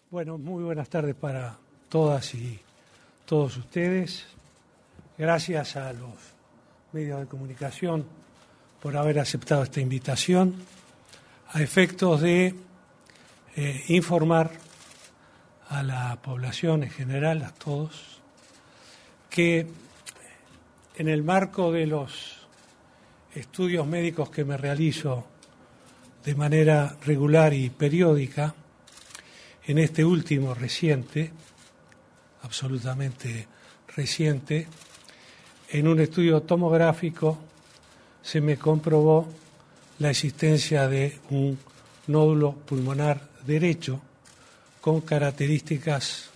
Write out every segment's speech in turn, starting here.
Bueno, muy buenas tardes para todas y todos ustedes. Gracias a los medios de comunicación por haber aceptado esta invitación a efectos de informar a la población en general, a todos, que en el marco de los estudios médicos que me realizo de manera regular y periódica, en este último reciente, absolutamente reciente, en un estudio tomográfico se me comprobó la existencia de un nódulo pulmonar derecho con características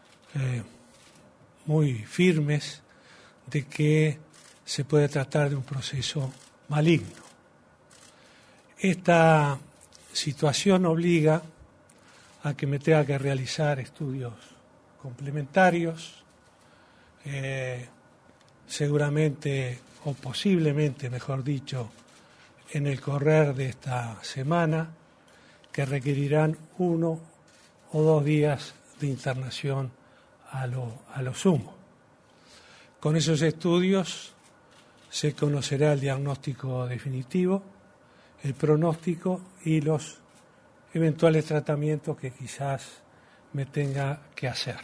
muy firmes de que se puede tratar de un proceso maligno. Esta situación obliga a que me tenga que realizar estudios complementarios, seguramente o posiblemente, mejor dicho, en el correr de esta semana, que requerirán 1 o 2 días de internación a lo sumo. Con esos estudios se conocerá el diagnóstico definitivo, el pronóstico y los eventuales tratamientos que quizás me tenga que hacer.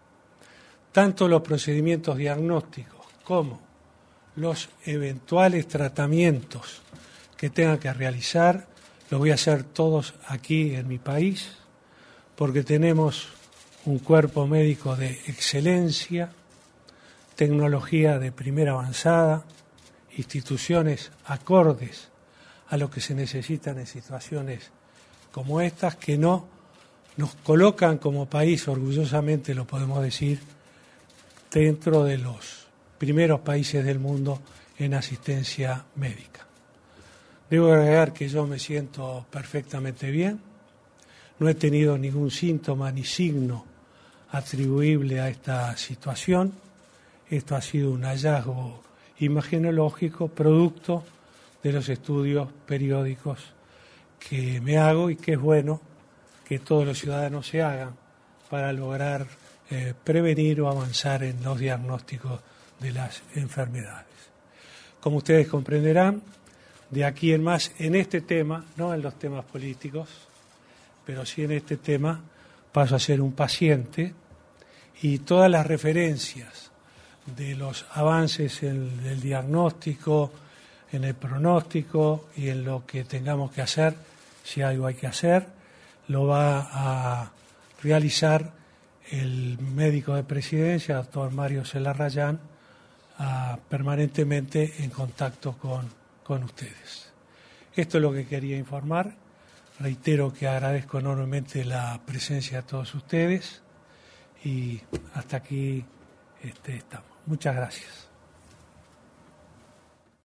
Tanto los procedimientos diagnósticos como los eventuales tratamientos que tenga que realizar, los voy a hacer todos aquí en mi país, porque tenemos un cuerpo médico de excelencia, tecnología de primera avanzada, instituciones acordes a lo que se necesitan en situaciones como estas, que no nos colocan como país, orgullosamente lo podemos decir, dentro de los primeros países del mundo en asistencia médica. Debo agregar que yo me siento perfectamente bien, no he tenido ningún síntoma ni signo atribuible a esta situación. Esto ha sido un hallazgo imagenológico producto de los estudios periódicos que me hago y que es bueno que todos los ciudadanos se hagan para lograr prevenir o avanzar en los diagnósticos de las enfermedades. Como ustedes comprenderán, de aquí en más, en este tema, no en los temas políticos, pero sí en este tema, paso a ser un paciente y todas las referencias de los avances en el diagnóstico, en el pronóstico y en lo que tengamos que hacer, si algo hay que hacer, lo va a realizar el médico de presidencia, doctor Mario Celarrayán, permanentemente en contacto con ustedes. Esto es lo que quería informar. Reitero que agradezco enormemente la presencia de todos ustedes y hasta aquí estamos. Muchas gracias.